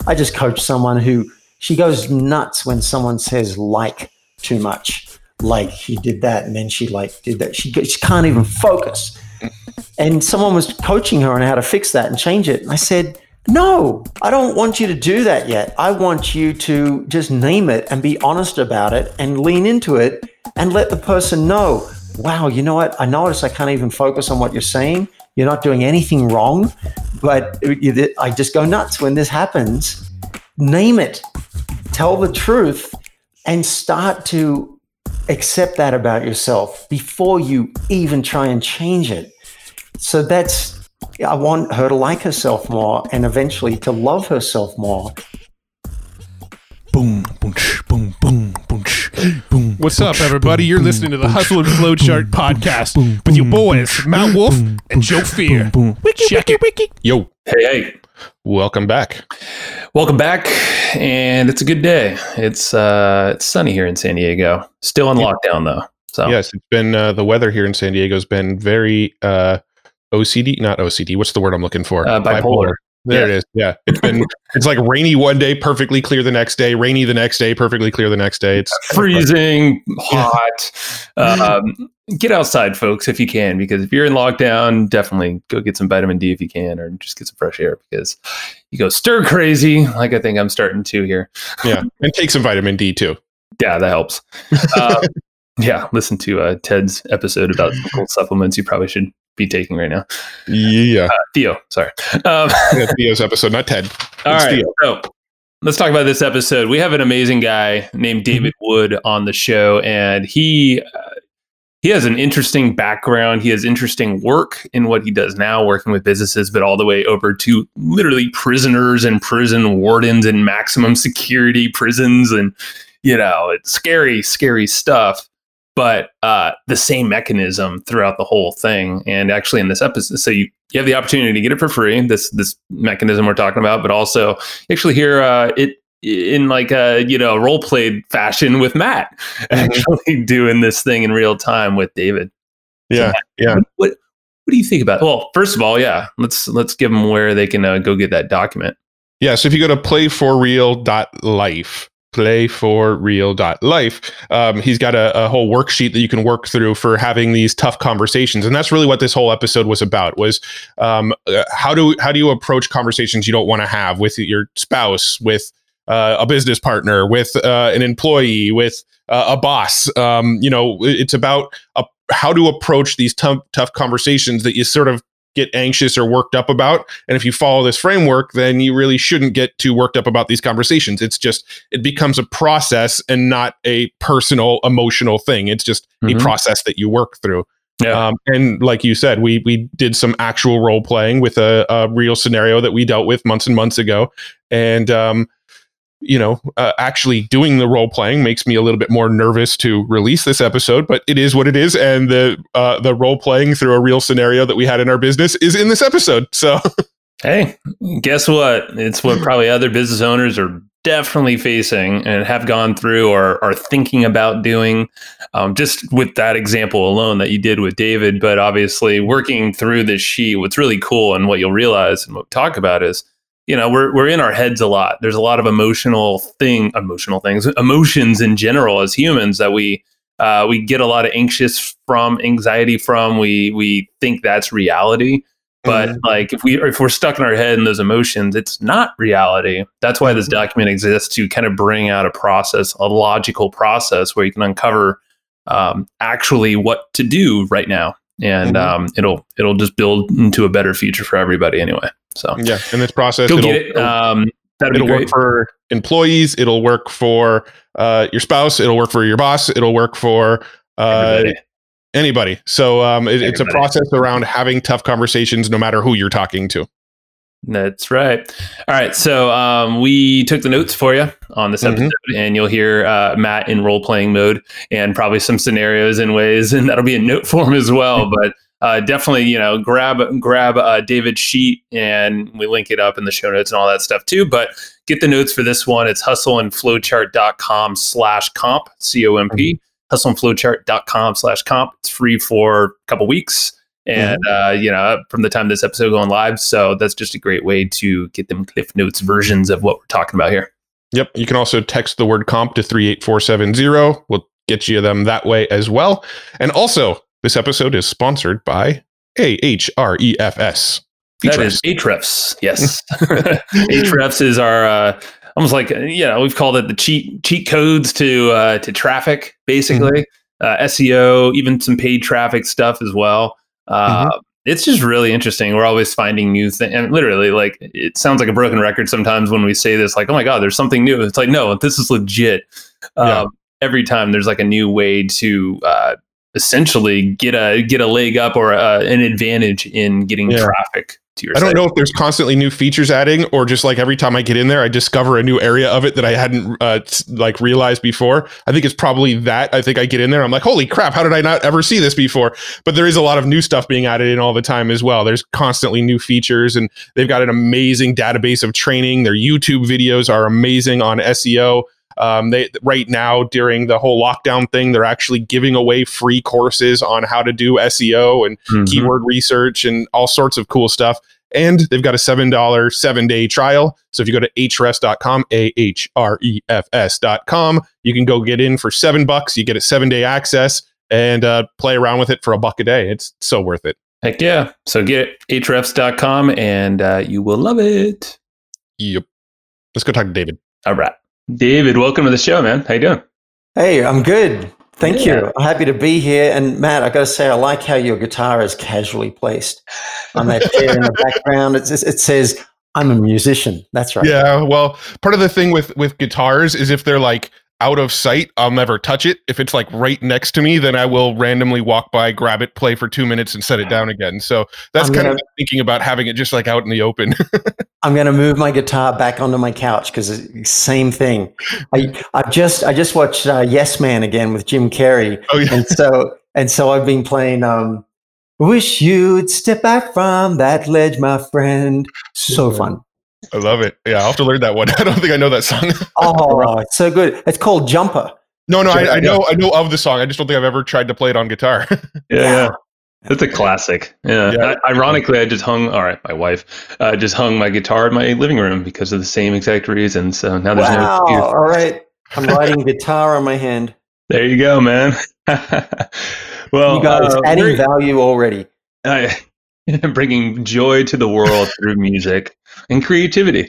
I just coach someone who she goes nuts when someone says like too much. Like he did that and then she like did that. She can't even focus. And someone was coaching her on how to fix that and change it. And I said, no, I don't want you to do that yet. I want you to just name it and be honest about it and lean into it and let the person know, wow, you know what? I notice I can't even focus on what you're saying. You're not doing anything wrong, but I just go nuts when this happens. Name it, tell the truth, and start to accept that about yourself before you even try and change it. So I want her to like herself more and eventually to love herself more. Boom, boom, boom, boom, boom, boom. What's up, everybody? You're listening to the Hustle and Flowchart podcast with your boys, Matt Wolf and Joe Fear. Check it. Yo. Hey. Welcome back. Welcome back. And it's a good day. It's sunny here in San Diego. Still in lockdown, though. So yes, it's been the weather here in San Diego has been very OCD, not OCD. What's the word I'm looking for? Bipolar. There it is. Yeah. It's like rainy one day, perfectly clear the next day, rainy the next day, perfectly clear the next day. It's freezing, hot. Get outside, folks, if you can, because if you're in lockdown, definitely go get some vitamin D if you can, or just get some fresh air because you go stir crazy, like I think I'm starting to here. Yeah. And take some vitamin D too. Yeah, that helps. Yeah. Listen to Ted's episode about cool supplements you probably should be taking right now. Yeah. Theo, sorry. Theo's episode, not Ted. All right. Theo. So let's talk about this episode. We have an amazing guy named David Wood on the show, and he has an interesting background. He has interesting work in what he does now, working with businesses, but all the way over to literally prisoners and prison wardens and maximum security prisons. And, it's scary, scary stuff. But the same mechanism throughout the whole thing. And actually in this episode, so you have the opportunity to get it for free, this mechanism we're talking about, but also you actually hear it in like a role-played fashion with Matt, actually doing this thing in real time with David. Yeah, so Matt, yeah. What do you think about it? Well, first of all, yeah, let's give them where they can go get that document. Yeah, so if you go to playforreal.life, playforreal.life. He's got a whole worksheet that you can work through for having these tough conversations. And that's really what this whole episode was about, was how do you approach conversations you don't want to have with your spouse, with a business partner, with an employee, with a boss. It's about how to approach these tough conversations that you sort of get anxious or worked up about. And if you follow this framework, then you really shouldn't get too worked up about these conversations. It becomes a process and not a personal, emotional thing. It's just a process that you work through. Yeah. And like you said, we did some actual role playing with a real scenario that we dealt with months and months ago. And, actually doing the role playing makes me a little bit more nervous to release this episode, but it is what it is. And the role playing through a real scenario that we had in our business is in this episode. So, hey, guess what? It's what probably other business owners are definitely facing and have gone through or are thinking about doing, just with that example alone that you did with David. But obviously working through this sheet, what's really cool and what you'll realize and what we talk about is, we're in our heads a lot. There's a lot of emotions in general as humans that we get a lot of anxiety from. We think that's reality, but like if we're stuck in our head in those emotions, it's not reality. That's why this document exists, to kind of bring out a logical process where you can uncover actually what to do right now, and it'll just build into a better future for everybody anyway. So yeah, in this process, go get it. It'll work for employees. It'll work for your spouse. It'll work for your boss. It'll work for anybody. So it's a process around having tough conversations, no matter who you're talking to. That's right. All right. So we took the notes for you on this episode, and you'll hear Matt in role-playing mode and probably some scenarios and ways, and that'll be in note form as well. But definitely, grab David's sheet, and we link it up in the show notes and all that stuff too. But get the notes for this one. It's hustleandflowchart.com/comp, COMP, hustleandflowchart.com/comp. It's free for a couple weeks. and from the time this episode going live. So that's just a great way to get them Cliff Notes versions of what we're talking about here. Yep. You can also text the word comp to 38470. We'll get you them that way as well. And also, this episode is sponsored by Ahrefs. That is Ahrefs. Yes. Ahrefs is our almost like, we've called it the cheat codes to traffic, basically. SEO, even some paid traffic stuff as well. It's just really interesting. We're always finding new things. And literally, like, it sounds like a broken record sometimes when we say this, like, oh my God, there's something new. It's like, no, this is legit. Every time there's like a new way to essentially get a leg up or an advantage in getting traffic to your site. I don't know if there's constantly new features adding, or just like every time I get in there, I discover a new area of it that I hadn't realized before. I think it's probably that. I think I get in there, I'm like, holy crap, how did I not ever see this before? But there is a lot of new stuff being added in all the time as well. There's constantly new features, and they've got an amazing database of training. Their YouTube videos are amazing on SEO. They right now, during the whole lockdown thing, they're actually giving away free courses on how to do SEO and keyword research and all sorts of cool stuff. And they've got a $7 7-day trial. So if you go to ahrefs.com, ahrefs.com, you can go get in for $7. You get a 7-day access and play around with it for $1 a day. It's so worth it. Heck yeah. So get ahrefs.com and you will love it. Yep. Let's go talk to David. All right. David, welcome to the show, man. How you doing? Hey, I'm good. Thank you. I'm happy to be here. And Matt, I got to say, I like how your guitar is casually placed on that chair in the background. It says, I'm a musician. That's right. Yeah. Well, part of the thing with guitars is if they're like out of sight, I'll never touch it. If it's like right next to me, then I will randomly walk by, grab it, play for 2 minutes and set it down again. So that's kind of thinking about having it just like out in the open. I'm going to move my guitar back onto my couch because same thing. I just watched Yes Man again with Jim Carrey. Oh, yeah. And so I've been playing Wish You'd Step Back from That Ledge, My Friend. So fun. I love it. Yeah, I'll have to learn that one. I don't think I know that song. Oh, it's so good. It's called Jumper. No, I know of the song. I just don't think I've ever tried to play it on guitar. Yeah. It's a classic. Yeah. Ironically, I just my wife just hung my guitar in my living room because of the same exact reason. So now there's no excuse. All right. I'm writing guitar on my hand. There you go, man. Well, you guys adding value already. Bringing joy to the world through music and creativity.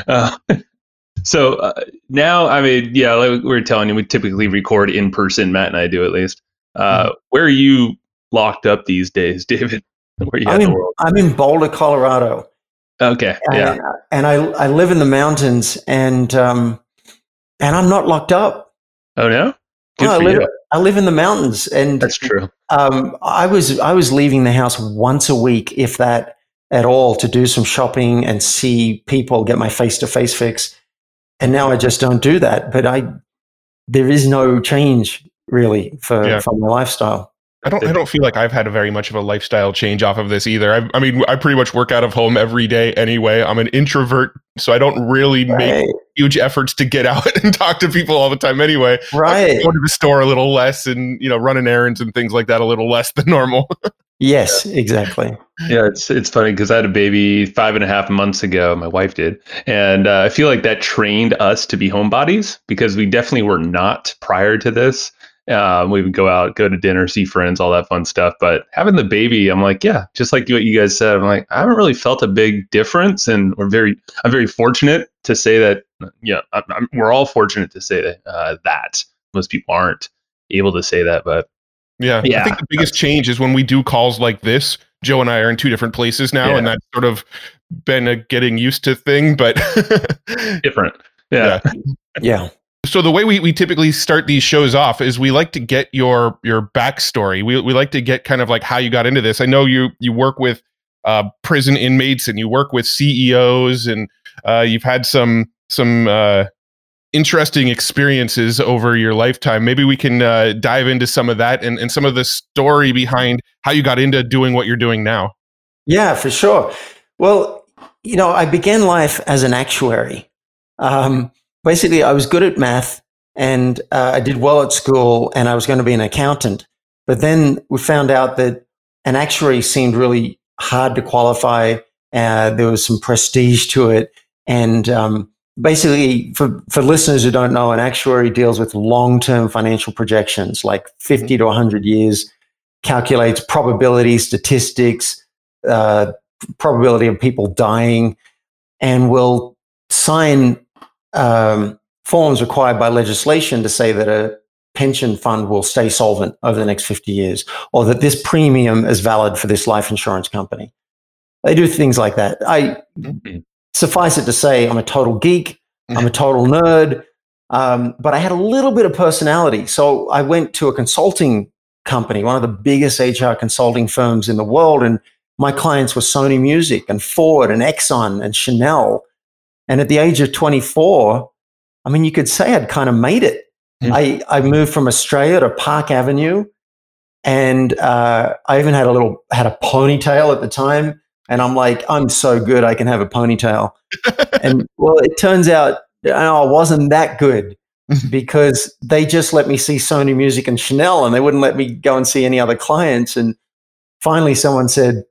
So now, I mean, like we were telling you, we typically record in person. Matt and I do, at least. Where are you locked up these days, David? Where are you in the world? I'm in Boulder, Colorado. Okay. And I live in the mountains, and I'm not locked up. Oh no? I live in the mountains, and that's true. I was leaving the house once a week, if that at all, to do some shopping and see people, get my face-to-face fix. And now I just don't do that. But there is no change really for my lifestyle. I don't feel like I've had very much of a lifestyle change off of this either. I mean, I pretty much work out of home every day anyway. I'm an introvert, so I don't really make huge efforts to get out and talk to people all the time anyway. Right. I go to the store a little less and, running errands and things like that a little less than normal. Yes, exactly. Yeah, it's funny because I had a baby 5.5 months ago. My wife did. And I feel like that trained us to be homebodies because we definitely were not prior to this. We would go out, go to dinner, see friends, all that fun stuff. But having the baby, I'm like, just like what you guys said, I'm like, I haven't really felt a big difference. And I'm very fortunate to say that, we're all fortunate to say that most people aren't able to say that. But yeah, I think the biggest change is when we do calls like this. Joe and I are in 2 different places now, and that's sort of been a getting used to thing, but different. Yeah. So the way we typically start these shows off is we like to get your backstory. We like to get kind of like how you got into this. I know you work with prison inmates and you work with CEOs, and you've had some interesting experiences over your lifetime. Maybe we can dive into some of that and some of the story behind how you got into doing what you're doing now. Yeah, for sure. Well, I began life as an actuary. Basically, I was good at math, and I did well at school, and I was going to be an accountant. But then we found out that an actuary seemed really hard to qualify. There was some prestige to it. And basically, for listeners who don't know, an actuary deals with long-term financial projections, like 50 to 100 years, calculates probability, statistics, probability of people dying, and will sign forms required by legislation to say that a pension fund will stay solvent over the next 50 years, or that this premium is valid for this life insurance company. They do things like that. Suffice it to say, I'm a total geek. I'm a total nerd. But I had a little bit of personality. So I went to a consulting company, one of the biggest HR consulting firms in the world. And my clients were Sony Music and Ford and Exxon and Chanel. And at the age of 24, I mean, you could say I'd kind of made it. I moved from Australia to Park Avenue, and I even had a ponytail at the time. And I'm like, I'm so good, I can have a ponytail. And well, it turns out I wasn't that good, because they just let me see Sony Music and Chanel, and they wouldn't let me go and see any other clients. And finally someone said,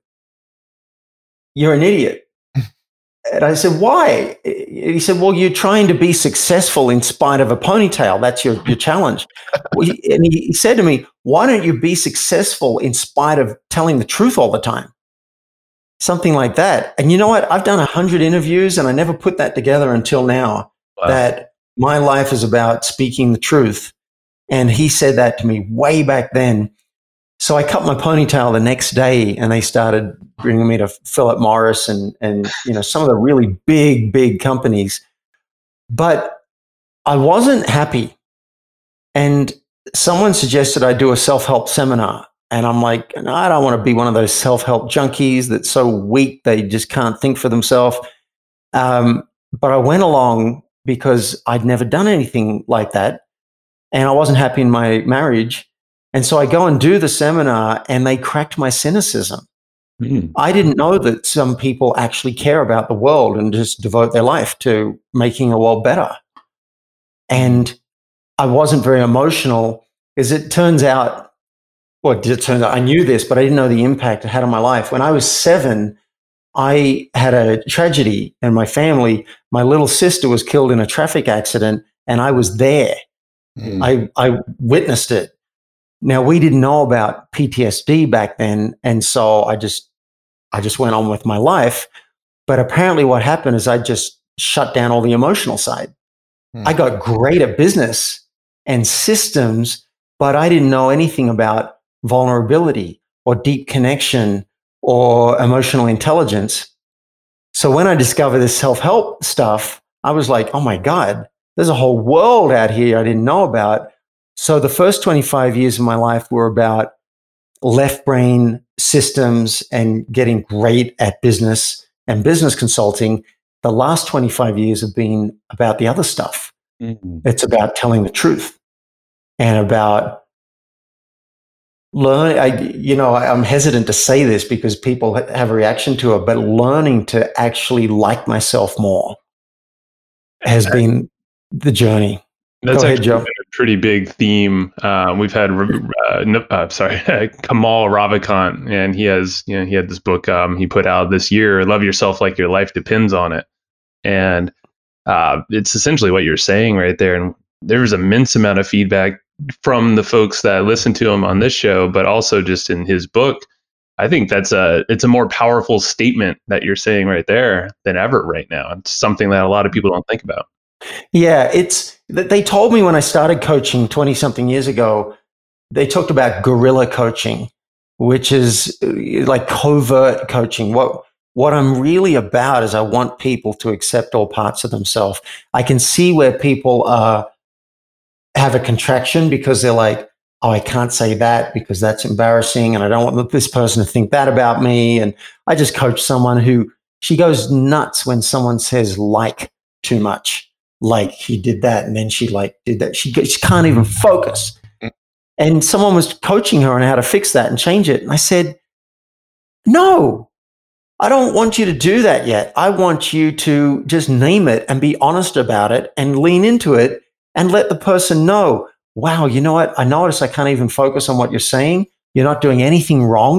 "You're an idiot." And I said, "Why?" He said, "Well, you're trying to be successful in spite of a ponytail. That's your challenge." And he said to me, "Why don't you be successful in spite of telling the truth all the time?" Something like that. And you know what? I've done 100 interviews, and I never put that together until now. Wow. That my life is about speaking the truth. And he said that to me way back then. So I cut my ponytail the next day, and they started bringing me to Philip Morris and some of the really big companies. But I wasn't happy. And someone suggested I do a self-help seminar. And I'm like, no, I don't want to be one of those self-help junkies that's so weak they just can't think for themselves. But I went along because I'd never done anything like that. And I wasn't happy in my marriage. And so I go and do the seminar, and they cracked my cynicism. I didn't know that some people actually care about the world and just devote their life to making the world better. And I wasn't very emotional, because it turns out, I knew this, but I didn't know the impact it had on my life. When I was 7, I had a tragedy in my family. My little sister was killed in a traffic accident, and I was there. I witnessed it. Now, we didn't know about PTSD back then, and so I just went on with my life. But apparently what happened is I just shut down all the emotional side. I got great at business and systems, but I didn't know anything about vulnerability or deep connection or emotional intelligence. So when I discovered this self-help stuff, I was like, oh my God, there's a whole world out here I didn't know about. So the first 25 years of my life were about left brain systems and getting great at business and business consulting. The last 25 years have been about the other stuff. It's about telling the truth and about learning. I'm hesitant to say this because people have a reaction to it, but learning to actually like myself more has been the journey. That's actually been a pretty big theme. We've had Kamal Ravikant, and he had this book he put out this year, "Love Yourself Like Your Life Depends on It," and it's essentially what you're saying right there. And there was an immense amount of feedback from the folks that listen to him on this show, but also just in his book. I think it's a more powerful statement that you're saying right there than ever right now. It's something that a lot of people don't think about. Yeah, they told me when I started coaching 20 something years ago, they talked about guerrilla coaching, which is like covert coaching. What I'm really about is I want people to accept all parts of themselves. I can see where people have a contraction because they're like, oh, I can't say that because that's embarrassing, and I don't want this person to think that about me. And I just coach someone who, she goes nuts when someone says like too much. Like he did that, and then she did that. She can't even focus. And someone was coaching her on how to fix that and change it. And I said, no, I don't want you to do that yet. I want you to just name it and be honest about it and lean into it and let the person know, wow, you know what? I notice I can't even focus on what you're saying. You're not doing anything wrong.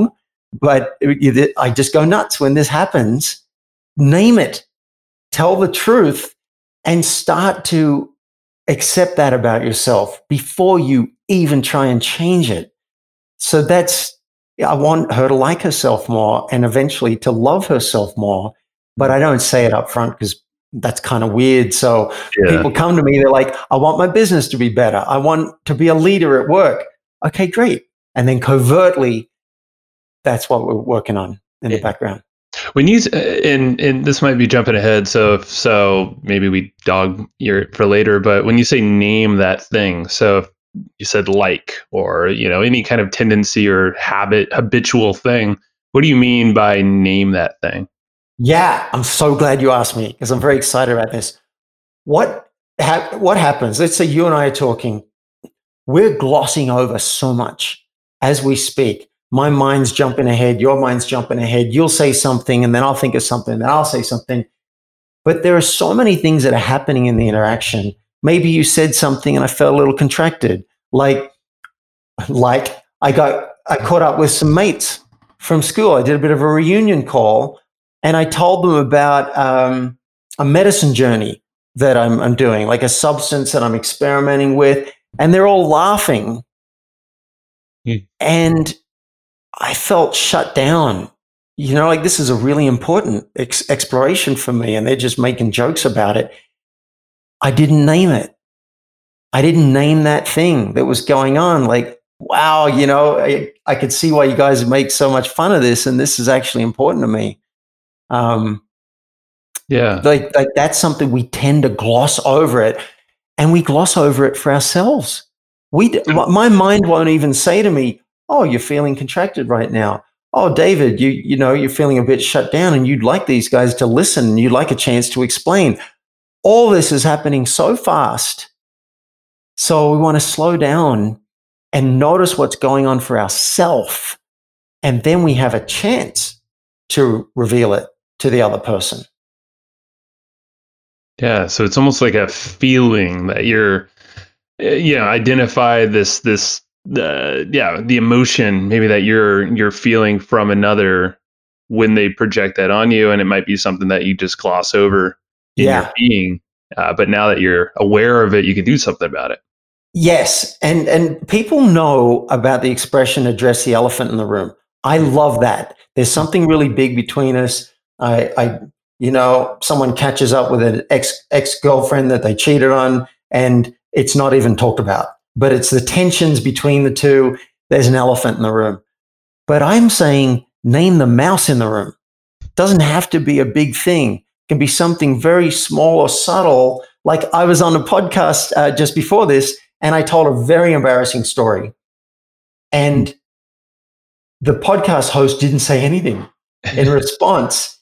but I just go nuts when this happens. Name it, tell the truth, and start to accept that about yourself before you even try and change it. So I want her to like herself more and eventually to love herself more, but I don't say it up front because that's kind of weird. So people come to me, they're like, I want my business to be better. I want to be a leader at work. Okay, great. And then covertly, that's what we're working on in the background. When you and this might be jumping ahead, so maybe we dog your for later. But when you say name that thing, so you said or any kind of tendency or habitual thing. What do you mean by name that thing? Yeah, I'm so glad you asked me because I'm very excited about this. What happens? Let's say you and I are talking. We're glossing over so much as we speak. My mind's jumping ahead. Your mind's jumping ahead. You'll say something and then I'll think of something and then I'll say something. But there are so many things that are happening in the interaction. Maybe you said something and I felt a little contracted. Like I caught up with some mates from school. I did a bit of a reunion call and I told them about a medicine journey that I'm doing, like a substance that I'm experimenting with. And they're all laughing. And I felt shut down. Like this is a really important exploration for me. And they're just making jokes about it. I didn't name it. I didn't name that thing that was going on. Like, wow, I could see why you guys make so much fun of this. And this is actually important to me. Like that's something we tend to gloss over it. And we gloss over it for ourselves. My mind won't even say to me, oh, you're feeling contracted right now. Oh, David, you're feeling a bit shut down and you'd like these guys to listen and you'd like a chance to explain. All this is happening so fast. So we want to slow down and notice what's going on for ourselves. And then we have a chance to reveal it to the other person. Yeah. So it's almost like a feeling that you're, identify the emotion maybe that you're feeling from another when they project that on you, and it might be something that you just gloss over in your being, but now that you're aware of it, you can do something about it. Yes, and people know about the expression "address the elephant in the room." I love that. There's something really big between us. Someone catches up with an ex-girlfriend that they cheated on, and it's not even talked about. But it's the tensions between the two. There's an elephant in the room. But I'm saying name the mouse in the room. It doesn't have to be a big thing. It can be something very small or subtle. Like I was on a podcast just before this, and I told a very embarrassing story. And the podcast host didn't say anything in response.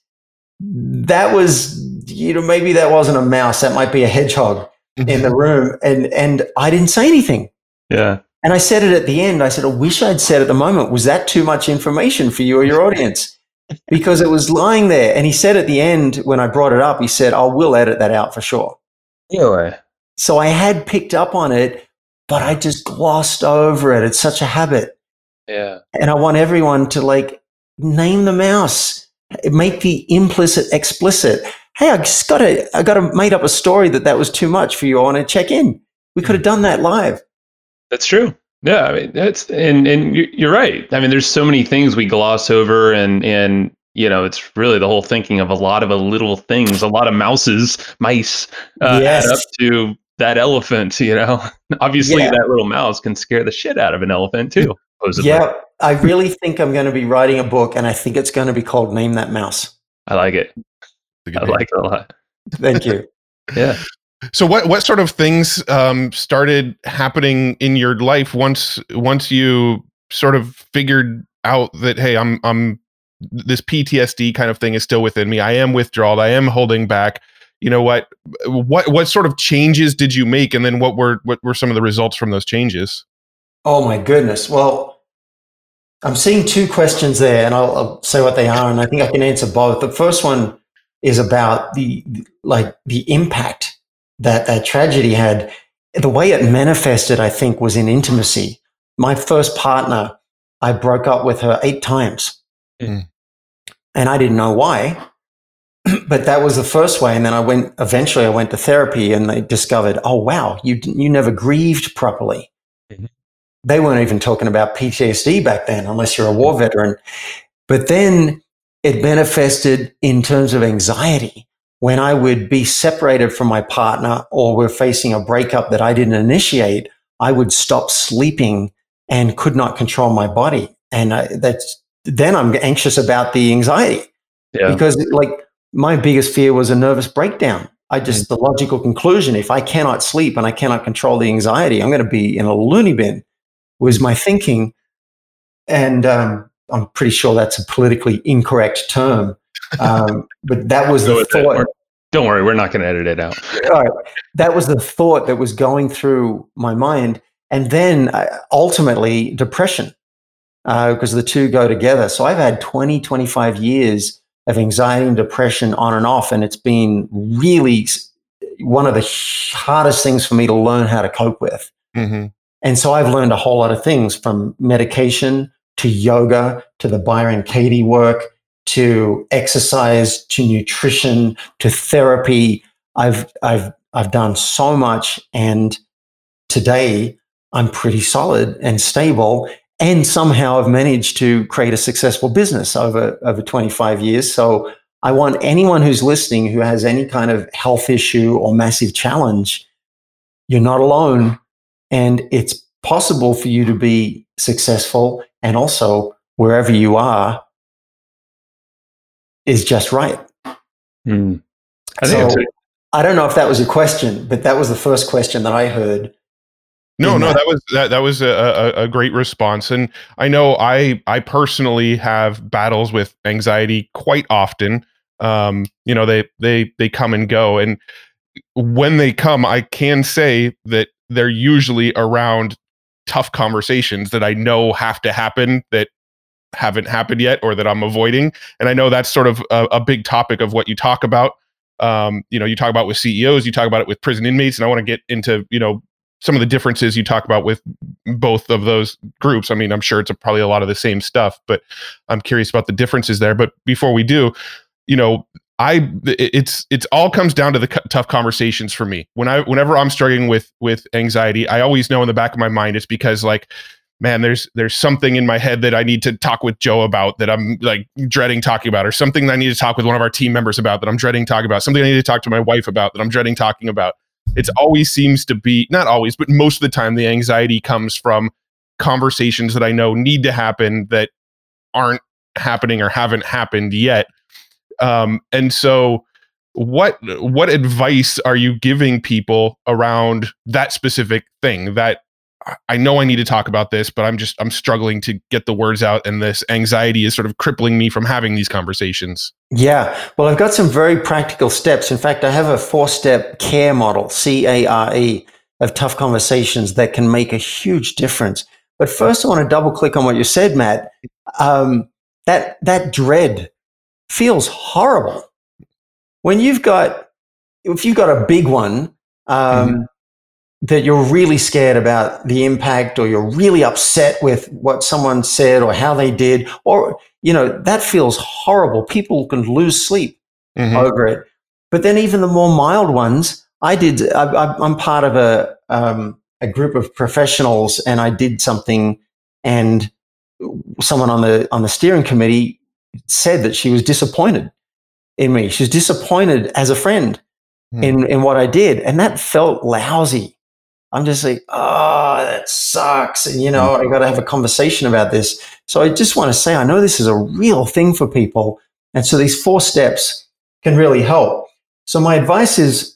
That was, maybe that wasn't a mouse. That might be a hedgehog in the room. And I didn't say anything. Yeah. And I said it at the end. I said, I wish I'd said at the moment, was that too much information for you or your audience? Because it was lying there. And he said at the end, when I brought it up, he said, I will edit that out for sure. Anyway. So I had picked up on it, but I just glossed over it. It's such a habit. Yeah. And I want everyone to name the mouse, make the implicit explicit. Hey, I got to made up a story that was too much for you. I want to check in. We could have done that live. That's true. Yeah, I mean that's and you're right. I mean, there's so many things we gloss over, and it's really the whole thinking of a lot of little things, a lot of mice add up to that elephant. Obviously that little mouse can scare the shit out of an elephant too. Supposedly. Yeah, I really think I'm going to be writing a book, and I think it's going to be called "Name That Mouse." I like it. I like it a lot. Thank you. Yeah. So what sort of things started happening in your life once you sort of figured out that, hey, I'm this PTSD kind of thing is still within me. I am withdrawal. I am holding back. What sort of changes did you make, and then what were some of the results from those changes? Oh my goodness. Well, I'm seeing two questions there, and I'll say what they are, and I think I can answer both. The first one is about the impact that tragedy had. The way it manifested, I think, was in intimacy. My first partner, I broke up with her 8 times. Mm. And I didn't know why, but that was the first way. And then eventually I went to therapy, and they discovered, oh, wow, you never grieved properly. Mm-hmm. They weren't even talking about PTSD back then, unless you're a war veteran. But then it manifested in terms of anxiety. When I would be separated from my partner, or we're facing a breakup that I didn't initiate, I would stop sleeping and could not control my body. And then I'm anxious about the anxiety, because like my biggest fear was a nervous breakdown. The logical conclusion, if I cannot sleep and I cannot control the anxiety, I'm going to be in a loony bin, was my thinking. And I'm pretty sure that's a politically incorrect term. But that was the thought. Don't worry, we're not going to edit it out. All right. That was the thought that was going through my mind. And then ultimately depression, because the two go together. So I've had 20, 25 years of anxiety and depression on and off. And it's been really one of the hardest things for me to learn how to cope with. Mm-hmm. And so I've learned a whole lot of things, from medication to yoga to the Byron Katie work to exercise to nutrition to therapy. I've done so much, and today I'm pretty solid and stable, and somehow I've managed to create a successful business over 25 years. So I want anyone who's listening who has any kind of health issue or massive challenge, you're not alone, and it's possible for you to be successful, and also wherever you are is just right. Mm. I don't know if that was your question, but that was the first question that I heard. No, that was a great response. And I know I personally have battles with anxiety quite often. They come and go, and when they come, I can say that they're usually around tough conversations that I know have to happen, that haven't happened yet, or that I'm avoiding. And I know that's sort of a big topic of what you talk about. You talk about with CEOs, you talk about it with prison inmates, and I want to get into, some of the differences you talk about with both of those groups. I mean, I'm sure it's probably a lot of the same stuff, but I'm curious about the differences there. But before we do, it's all comes down to the tough conversations for me. Whenever I'm struggling with anxiety, I always know in the back of my mind it's because, like, man, there's something in my head that I need to talk with Joe about, that I'm like dreading talking about, or something that I need to talk with one of our team members about that I'm dreading talking about, something I need to talk to my wife about that I'm dreading talking about. It's always seems to be, not always, but most of the time, the anxiety comes from conversations that I know need to happen that aren't happening or haven't happened yet. And so what advice are you giving people around that specific thing, that I know I need to talk about this, but I'm struggling to get the words out, and this anxiety is sort of crippling me from having these conversations? Yeah. Well, I've got some very practical steps. In fact, I have a 4-step CARE model, CARE, of tough conversations that can make a huge difference. But first, I want to double click on what you said, Matt. That dread feels horrible. When if you've got a big one, that you're really scared about the impact, or you're really upset with what someone said or how they did, or, that feels horrible. People can lose sleep over it. But then even the more mild ones, I'm part of a group of professionals, and I did something, and someone on the steering committee said that she was disappointed in me. She was disappointed as a friend in what I did. And that felt lousy. I'm just like, oh, that sucks. And, I got to have a conversation about this. So I just want to say, I know this is a real thing for people. And so these 4 steps can really help. So my advice is,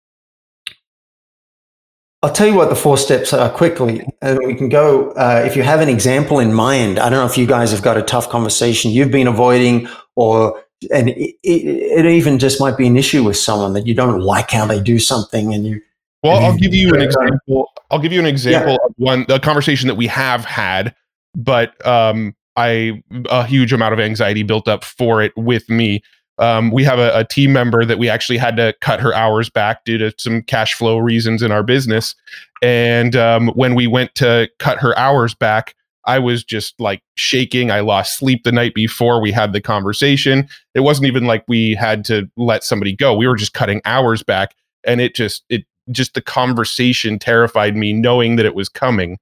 I'll tell you what the 4 steps are quickly, and we can go, if you have an example in mind. I don't know if you guys have got a tough conversation you've been avoiding, and it even just might be an issue with someone that you don't like how they do something, and you. Well, I'll give you an example. Of a conversation that we have had, but a huge amount of anxiety built up for it with me. We have a team member that we actually had to cut her hours back due to some cash flow reasons in our business. And when we went to cut her hours back, I was just like shaking. I lost sleep the night before we had the conversation. It wasn't even like we had to let somebody go. We were just cutting hours back, and it just the conversation terrified me, knowing that it was coming.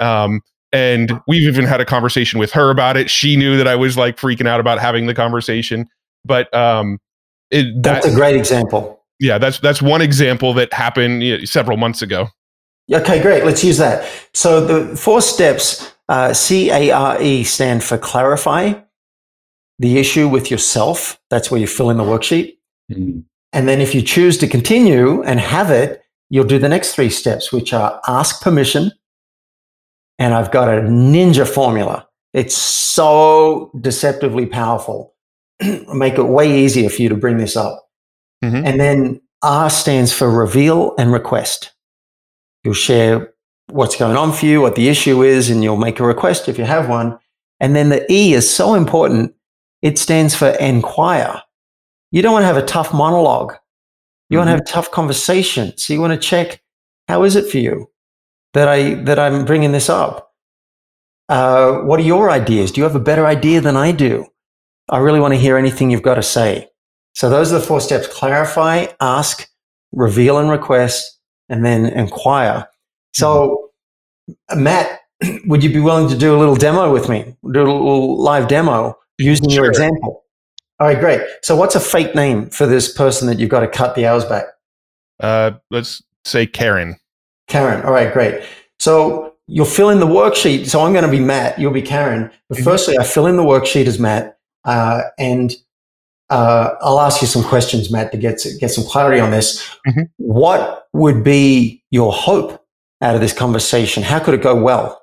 And we've even had a conversation with her about it. She knew that I was like freaking out about having the conversation, but that's a great example. Yeah, that's one example that happened several months ago. Okay, great. Let's use that. So the 4 steps, CARE, stand for clarify the issue with yourself. That's where you fill in the worksheet. Mm-hmm. And then if you choose to continue and have it, you'll do the next 3 steps, which are ask permission. And I've got a ninja formula. It's so deceptively powerful. Make it way easier for you to bring this up. Mm-hmm. And then R stands for reveal and request. You'll share what's going on for you, what the issue is, and you'll make a request if you have one. And then the E is so important. It stands for inquire. You don't want to have a tough monologue. You want to have a tough conversation. So you want to check, how is it for you that I'm bringing this up? What are your ideas? Do you have a better idea than I do? I really want to hear anything you've got to say. So those are the 4 steps: clarify, ask, reveal and request, and then inquire. So, Matt, would you be willing to do a little demo with me? Do a little live demo using your example? All right, great. So what's a fake name for this person that you've got to cut the hours back? Let's say Karen. Karen. All right, great. So you'll fill in the worksheet. So I'm going to be Matt. You'll be Karen. But firstly, I fill in the worksheet as Matt, and I'll ask you some questions, Matt, to get some clarity on this. Mm-hmm. What would be your hope out of this conversation? How could it go well?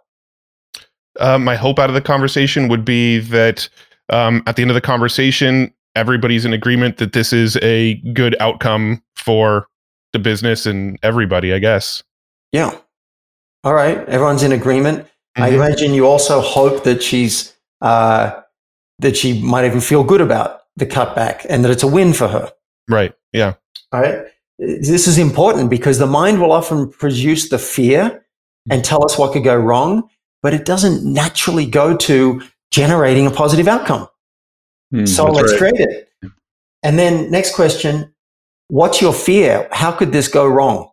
My hope out of the conversation would be that at the end of the conversation, everybody's in agreement that this is a good outcome for the business and everybody, I guess. Yeah. All right. Everyone's in agreement. Mm-hmm. I imagine you also hope that she might even feel good about the cutback and that it's a win for her. Right. Yeah. All right. This is important because the mind will often produce the fear and tell us what could go wrong, but it doesn't naturally go to generating a positive outcome. So let's create it. And then next question, what's your fear? How could this go wrong?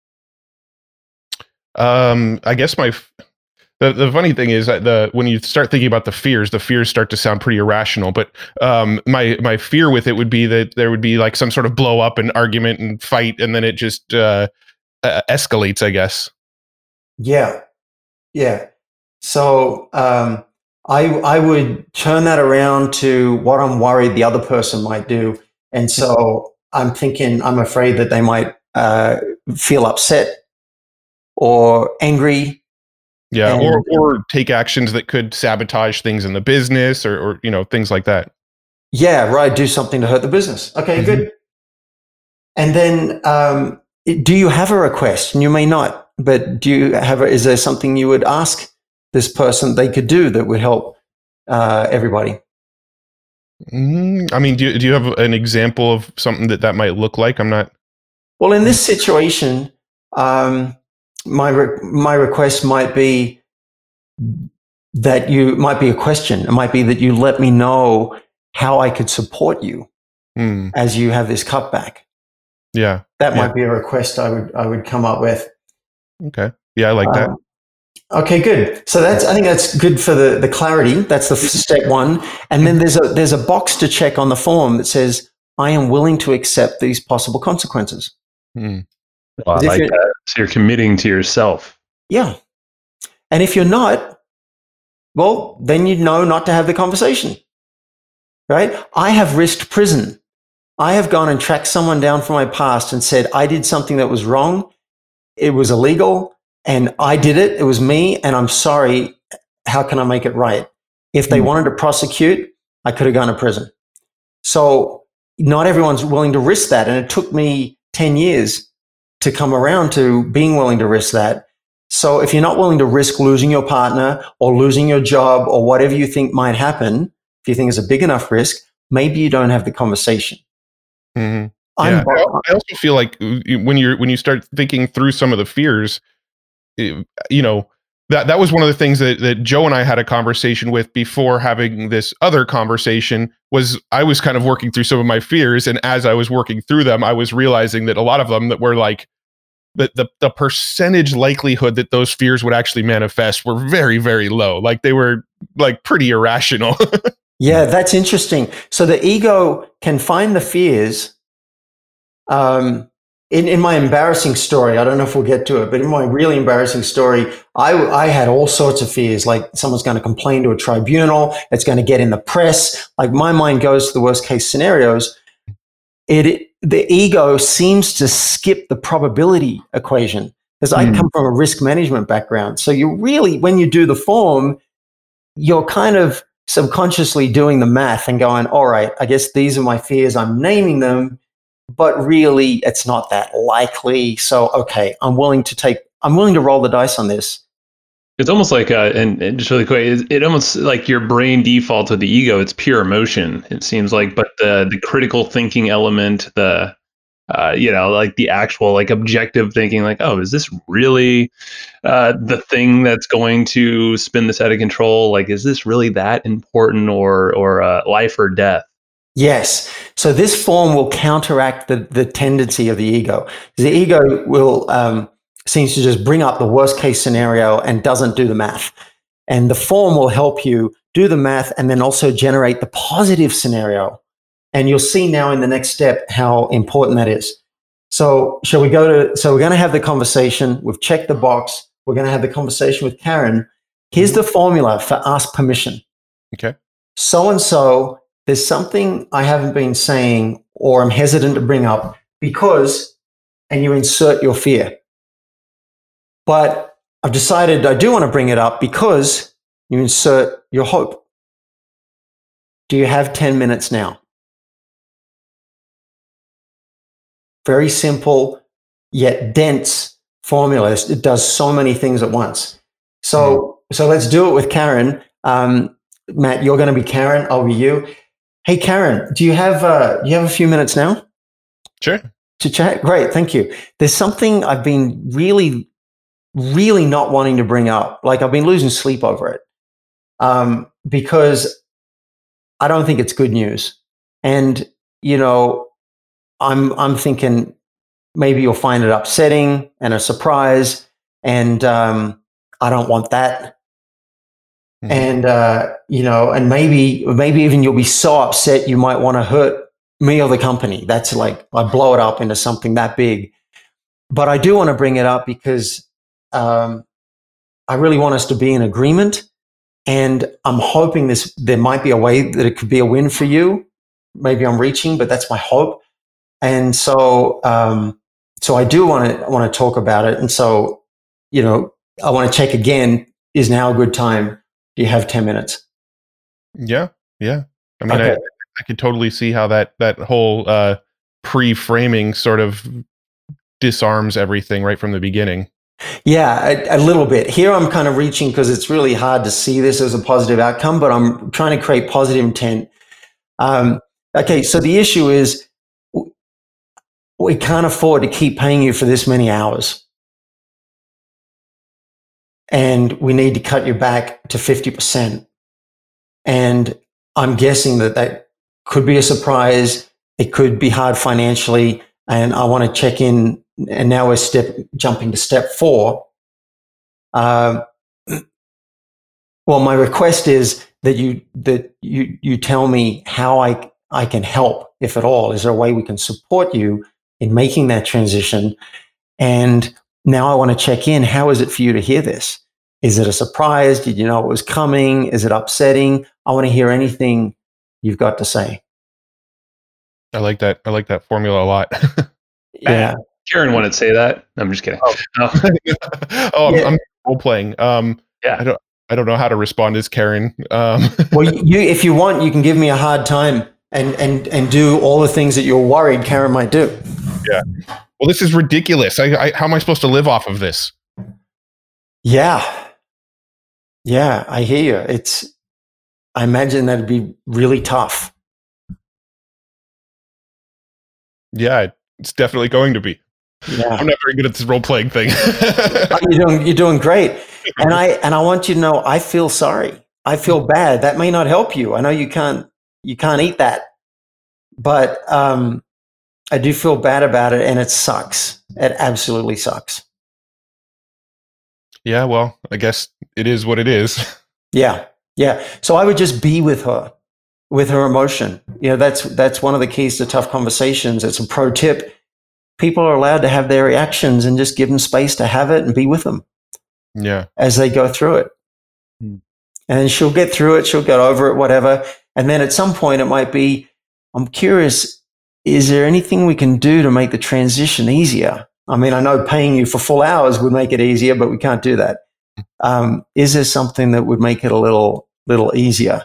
I guess the funny thing is that when you start thinking about the fears start to sound pretty irrational. But my fear with it would be that there would be like some sort of blow up and argument and fight, and then it just escalates, I guess. Yeah. So I would turn that around to what I'm worried the other person might do, and so I'm afraid that they might feel upset or angry. Yeah, or take actions that could sabotage things in the business or things like that. Yeah, right. Do something to hurt the business. Okay, good. And then do you have a request? And you may not, but is there something you would ask this person they could do that would help everybody? I mean, do you have an example of something that might look like? I'm not. Well, in this situation, my request might be that you might be a question. It might be that you let me know how I could support you as you have this cutback. Yeah, that might be a request I would come up with. Okay, yeah, I like that. Okay, good. So I think that's good for the clarity. That's the step 1, and then there's a box to check on the form that says I am willing to accept these possible consequences. Well, I like that. So you're committing to yourself. Yeah. And if you're not, well, then you know not to have the conversation, right? I have risked prison. I have gone and tracked someone down from my past and said, I did something that was wrong. It was illegal and I did it. It was me and I'm sorry. How can I make it right? If they wanted to prosecute, I could have gone to prison. So not everyone's willing to risk that. And it took me 10 years to come around to being willing to risk that. So if you're not willing to risk losing your partner or losing your job or whatever you think might happen, if you think it's a big enough risk, maybe you don't have the conversation. Mm-hmm. I also feel like when you start thinking through some of the fears, that was one of the things that Joe and I had a conversation with before having this other conversation. Was I was kind of working through some of my fears, and as I was working through them, I was realizing that a lot of them that were like the percentage likelihood that those fears would actually manifest were very, very low. Like they were like pretty irrational. Yeah, that's interesting. So the ego can find the fears. In my embarrassing story, I don't know if we'll get to it, but in my really embarrassing story, I had all sorts of fears, like someone's going to complain to a tribunal, it's going to get in the press. Like my mind goes to the worst case scenarios. The ego seems to skip the probability equation, because I come from a risk management background. So you really, when you do the form, you're kind of subconsciously doing the math and going, all right, I guess these are my fears. I'm naming them, but really it's not that likely. So, okay, I'm willing to roll the dice on this. It's almost like, and just really quick, it almost like your brain defaults to the ego. It's pure emotion, it seems like, but the critical thinking element, like the actual like objective thinking, like, oh, is this really the thing that's going to spin this out of control? Like, is this really that important, or life or death? Yes. So this form will counteract the tendency of the ego. The ego will seems to just bring up the worst case scenario and doesn't do the math. And the form will help you do the math and then also generate the positive scenario. And you'll see now in the next step how important that is. So so we're going to have the conversation. We've checked the box. We're going to have the conversation with Karen. Here's the formula for ask permission. Okay. So-and-so, there's something I haven't been saying or I'm hesitant to bring up because, and you insert your fear. But I've decided I do want to bring it up because you insert your hope. Do you have 10 minutes now? Very simple, yet dense formula. It does so many things at once. So let's do it with Karen. Matt, you're going to be Karen. I'll be you. Hey, Karen, do you have a few minutes now? Sure. To chat? Great, thank you. There's something I've been really not wanting to bring up. Like I've been losing sleep over it because I don't think it's good news. And, I'm thinking maybe you'll find it upsetting and a surprise. And I don't want that. And, and maybe even you'll be so upset you might want to hurt me or the company. That's like, I blow it up into something that big. But I do want to bring it up because I really want us to be in agreement. And I'm hoping there might be a way that it could be a win for you. Maybe I'm reaching, but that's my hope. And so, I do want to talk about it. And so, I want to check again, is now a good time? Do you have 10 minutes? Yeah. I mean, Okay. I could totally see how that whole pre-framing sort of disarms everything right from the beginning. Yeah, a little bit. Here I'm kind of reaching because it's really hard to see this as a positive outcome, but I'm trying to create positive intent. Okay, so the issue is we can't afford to keep paying you for this many hours. And we need to cut you back to 50%. And I'm guessing that could be a surprise. It could be hard financially. And I want to check in. And now we're jumping to step 4. Well, my request is that you tell me how I can help, if at all. Is there a way we can support you in making that transition? And now I want to check in. How is it for you to hear this? Is it a surprise? Did you know it was coming? Is it upsetting? I want to hear anything you've got to say. I like that. I like that formula a lot. Yeah. Karen wanted to say that. I'm just kidding. Yeah. I'm role playing. Yeah. I don't know how to respond as Karen. Well, if you want, you can give me a hard time and do all the things that you're worried Karen might do. Yeah. Well, this is ridiculous. How am I supposed to live off of this? Yeah, I hear you. I imagine that'd be really tough. Yeah, it's definitely going to be. Yeah. I'm not very good at this role playing thing. You're doing great. I want you to know, I feel sorry. I feel bad. That may not help you. I know you can't eat that, but I do feel bad about it, and it sucks. It absolutely sucks. Yeah, well, I guess it is what it is. Yeah. So I would just be with her emotion. That's one of the keys to tough conversations. It's a pro tip. People are allowed to have their reactions, and just give them space to have it and be with them. Yeah. As they go through it. And then she'll get through it. She'll get over it, whatever. And then at some point it might be, I'm curious, is there anything we can do to make the transition easier? I mean, I know paying you for full hours would make it easier, but we can't do that. Is there something that would make it a little easier?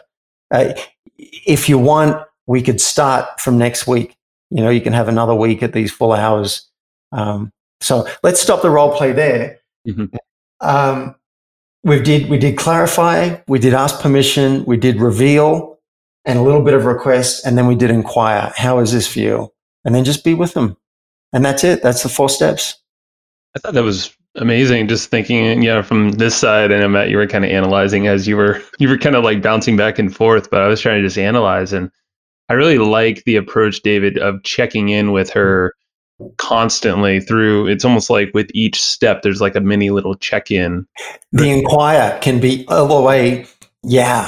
If you want, we could start from next week. You can have another week at these full hours. So let's stop the role play there. Mm-hmm. We did clarify, we did ask permission, we did reveal, and a little bit of request, and then we did inquire. How is this for you? And then just be with them. And that's it. That's the 4 steps. I thought that was amazing. Just thinking, from this side, and Matt, you were kind of analyzing as you were kind of like bouncing back and forth, but I was trying to just analyze. And I really like the approach, David, of checking in with her constantly through. It's almost like with each step, there's like a mini little check-in. The inquire can be all the way. Yeah.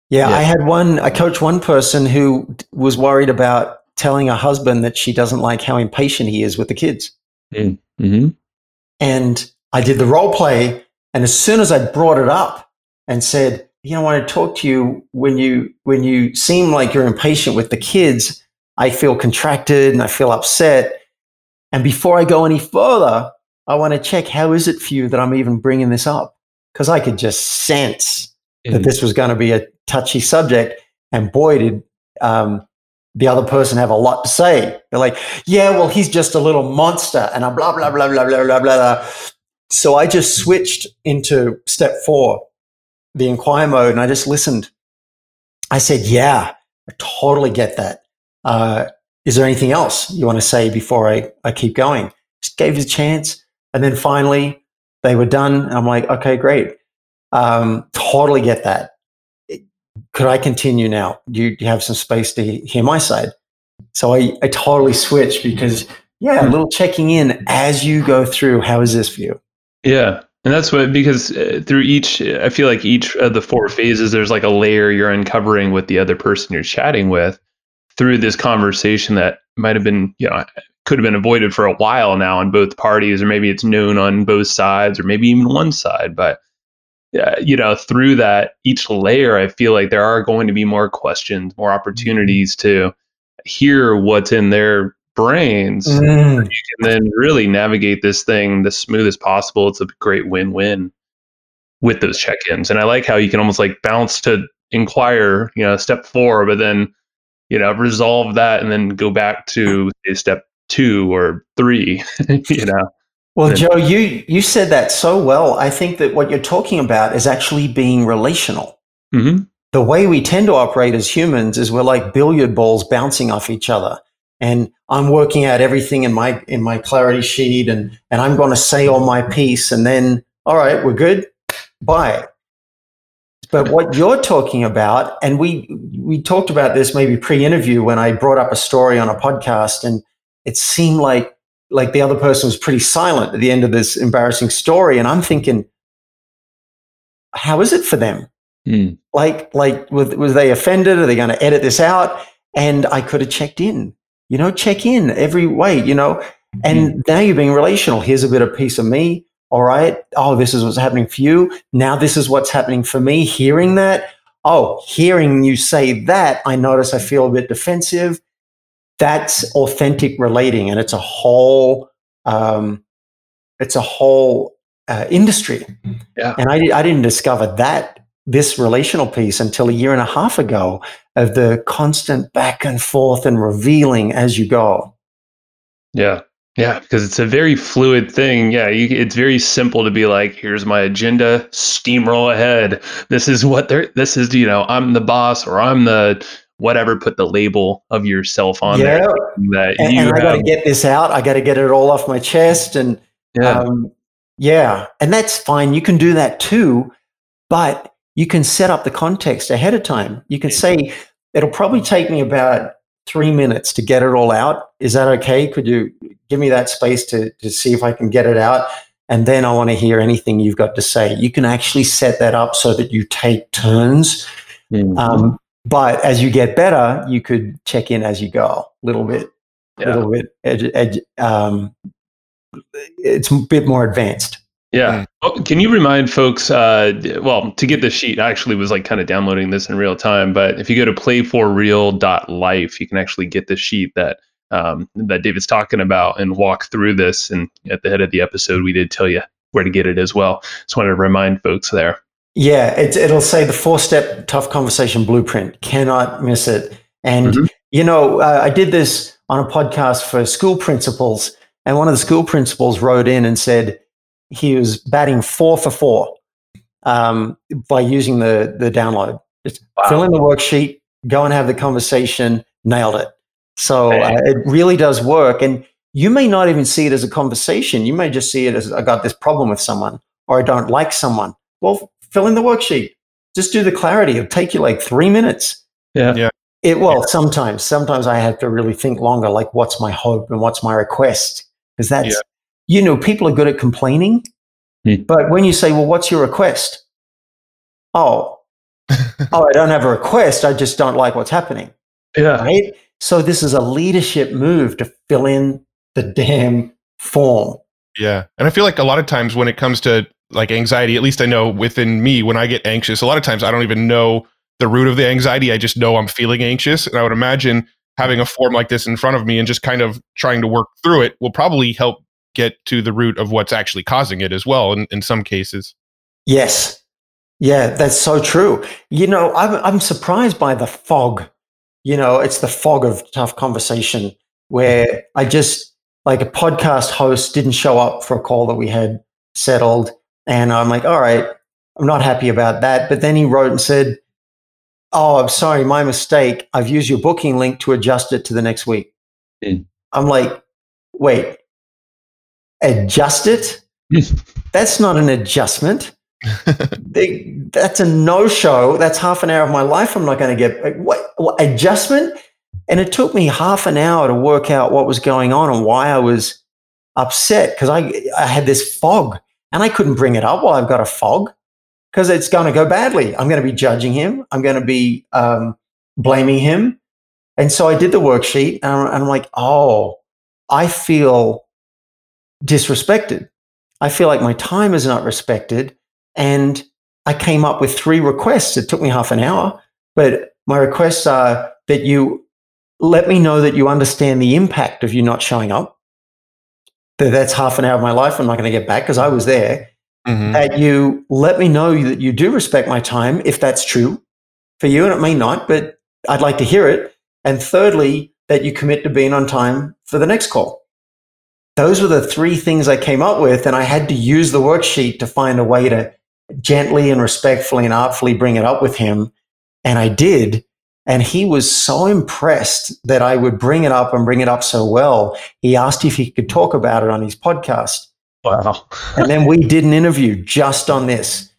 I coached one person who was worried about telling her husband that she doesn't like how impatient he is with the kids. Mm-hmm. And I did the role play. And as soon as I brought it up and said, I want to talk to you when you seem like you're impatient with the kids, I feel contracted and I feel upset. And before I go any further, I want to check, how is it for you that I'm even bringing this up? Because I could just sense that this was going to be a touchy subject. And boy, did the other person have a lot to say. They're like, yeah, well, he's just a little monster, and blah, blah, blah, blah, blah, blah, blah. So I just switched into step 4, the inquire mode, and I just listened. I said, yeah, I totally get that. Is there anything else you want to say before I keep going? Just gave it a chance. And then finally they were done. And I'm like, okay, great. Totally get that. Could I continue now? Do you have some space to hear my side? So I totally switched because, a little checking in as you go through. How is this for you? Yeah. And that's because through I feel like each of the 4 phases, there's like a layer you're uncovering with the other person you're chatting with through this conversation that might have been, could have been avoided for a while now on both parties, or maybe it's known on both sides, or maybe even one side. But, through that, each layer, I feel like there are going to be more questions, more opportunities to hear what's in their brains. You can then really navigate this thing the smoothest possible. It's a great win-win with those check-ins. And I like how you can almost like bounce to inquire, step 4, but then, resolve that and then go back to step 2 or 3, Well, Joe, you said that so well. I think that what you're talking about is actually being relational. Mm-hmm. The way we tend to operate as humans is we're like billiard balls bouncing off each other. And I'm working out everything in my clarity sheet, and I'm going to say all my piece, and then, all right, we're good. Bye. But what you're talking about, and we talked about this maybe pre-interview when I brought up a story on a podcast, and it seemed like the other person was pretty silent at the end of this embarrassing story. And I'm thinking, how is it for them? Like was they offended? Are they going to edit this out? And I could have checked in, check in every way, and now you're being relational. Here's a bit of piece of me. All right. Oh, this is what's happening for you. Now this is what's happening for me. Hearing that. Oh, hearing you say that, I notice I feel a bit defensive. That's authentic relating, and it's a whole industry. Yeah. And I didn't discover this relational piece until a year and a half ago, of the constant back and forth and revealing as you go. Yeah. Yeah, because it's a very fluid thing. Yeah, it's very simple to be like, here's my agenda, steamroll ahead. This is I'm the boss, or I'm the whatever, put the label of yourself on there. And I got to get this out. I got to get it all off my chest. And Yeah. And that's fine. You can do that too, but you can set up the context ahead of time. You can say, it'll probably take me about 3 minutes to get it all out. Is that okay? Could you give me that space to see if I can get it out? And then I want to hear anything you've got to say. You can actually set that up so that you take turns. Mm-hmm. But as you get better, you could check in as you go, little bit. It's a bit more advanced. Yeah. Oh, can you remind folks, to get the sheet, I actually was like kind of downloading this in real time, but if you go to playforreal.life, you can actually get the sheet that David's talking about and walk through this. And at the head of the episode, we did tell you where to get it as well. Just wanted to remind folks there. Yeah, it'll say the 4-step tough conversation blueprint. Cannot miss it. And, I did this on a podcast for school principals, and one of the school principals wrote in and said he was batting 4 for 4 by using the download. Just fill in the worksheet, go and have the conversation, nailed it. So it really does work. And you may not even see it as a conversation. You may just see it as, I got this problem with someone, or I don't like someone. Well, fill in the worksheet. Just do the clarity. It'll take you like 3 minutes. Yeah. Sometimes I have to really think longer, like what's my hope and what's my request? Because that's, people are good at complaining. But when you say, well, what's your request? I don't have a request. I just don't like what's happening. Yeah. Right? So this is a leadership move to fill in the damn form. Yeah. And I feel like a lot of times when it comes to like anxiety, at least I know within me, when I get anxious, a lot of times I don't even know the root of the anxiety. I just know I'm feeling anxious. And I would imagine having a form like this in front of me and just kind of trying to work through it will probably help get to the root of what's actually causing it as well in some cases. Yes. Yeah, that's so true. I'm surprised by the fog. It's the fog of tough conversation where I just, like a podcast host didn't show up for a call that we had settled. And I'm like, all right, I'm not happy about that. But then he wrote and said, oh, I'm sorry, my mistake. I've used your booking link to adjust it to the next week. I'm like, wait, adjust it? That's not an adjustment. That's a no-show. That's half an hour of my life I'm not going to get. What adjustment? And it took me half an hour to work out what was going on and why I was upset, because I had this fog and I couldn't bring it up while I've got a fog, because it's going to go badly. I'm going to be judging him. I'm going to be blaming him. And so I did the worksheet and I'm like, I feel disrespected. I feel like my time is not respected. And I came up with 3 requests. It took me half an hour, but my requests are that you let me know that you understand the impact of you not showing up. That's half an hour of my life I'm not going to get back because I was there. Mm-hmm. That you let me know that you do respect my time, if that's true for you, and it may not, but I'd like to hear it. And thirdly, that you commit to being on time for the next call. Those were the 3 things I came up with, and I had to use the worksheet to find a way to gently and respectfully and artfully bring it up with him. And I did. And he was so impressed that I would bring it up and bring it up so well. He asked if he could talk about it on his podcast. Wow. And then we did an interview just on this.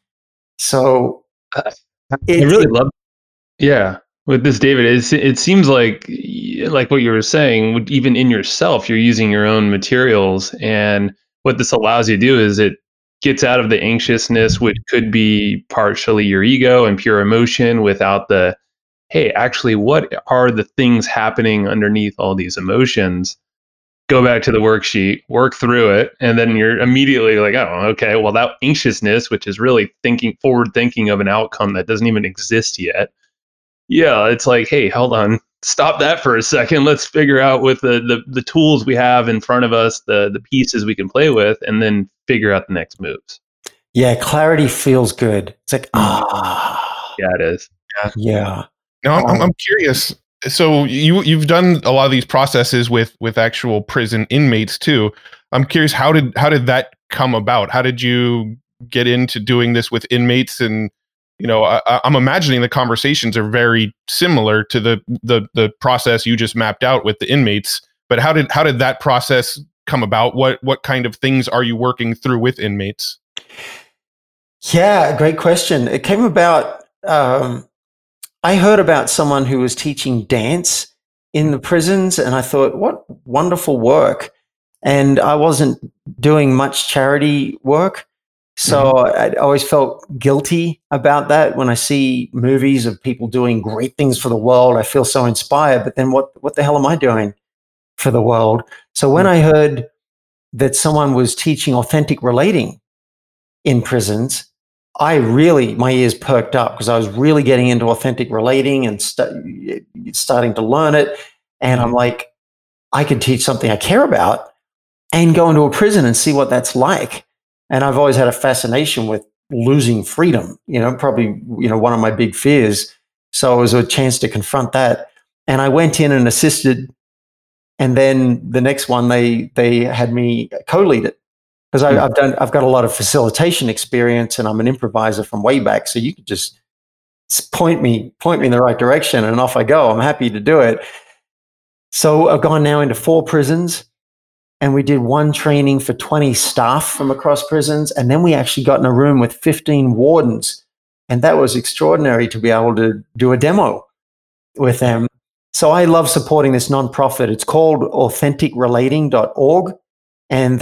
So I really love it. Yeah. With this, David, it seems like what you were saying, even in yourself, you're using your own materials. And what this allows you to do is it gets out of the anxiousness, which could be partially your ego and pure emotion, without the, hey, actually, what are the things happening underneath all these emotions? Go back to the worksheet, work through it, and then you're immediately like, oh, okay, well, that anxiousness, which is really forward thinking of an outcome that doesn't even exist yet. Yeah, it's like, hey, hold on, stop that for a second. Let's figure out with the tools we have in front of us, the pieces we can play with, and then figure out the next moves. Yeah, clarity feels good. It's like, yeah, it is. Yeah. Now I'm curious. So you've done a lot of these processes with actual prison inmates too. I'm curious, how did that come about? How did you get into doing this with inmates? And I'm imagining the conversations are very similar to the process you just mapped out with the inmates. But how did that process come about? What kind of things are you working through with inmates? Yeah, great question. It came about, I heard about someone who was teaching dance in the prisons, and I thought, what wonderful work. And I wasn't doing much charity work. So I always felt guilty about that. When I see movies of people doing great things for the world, I feel so inspired. But then what the hell am I doing for the world? So when I heard that someone was teaching authentic relating in prisons, my ears perked up, because I was really getting into authentic relating and starting to learn it. And I'm like, I could teach something I care about and go into a prison and see what that's like. And I've always had a fascination with losing freedom, probably, one of my big fears. So it was a chance to confront that. And I went in and assisted. And then the next one, they had me co-lead it, because I've got a lot of facilitation experience, and I'm an improviser from way back. So you could just point me in the right direction, and off I go. I'm happy to do it. So I've gone now into 4 prisons, and we did one training for 20 staff from across prisons. And then we actually got in a room with 15 wardens. And that was extraordinary to be able to do a demo with them. So I love supporting this nonprofit. It's called authenticrelating.org. And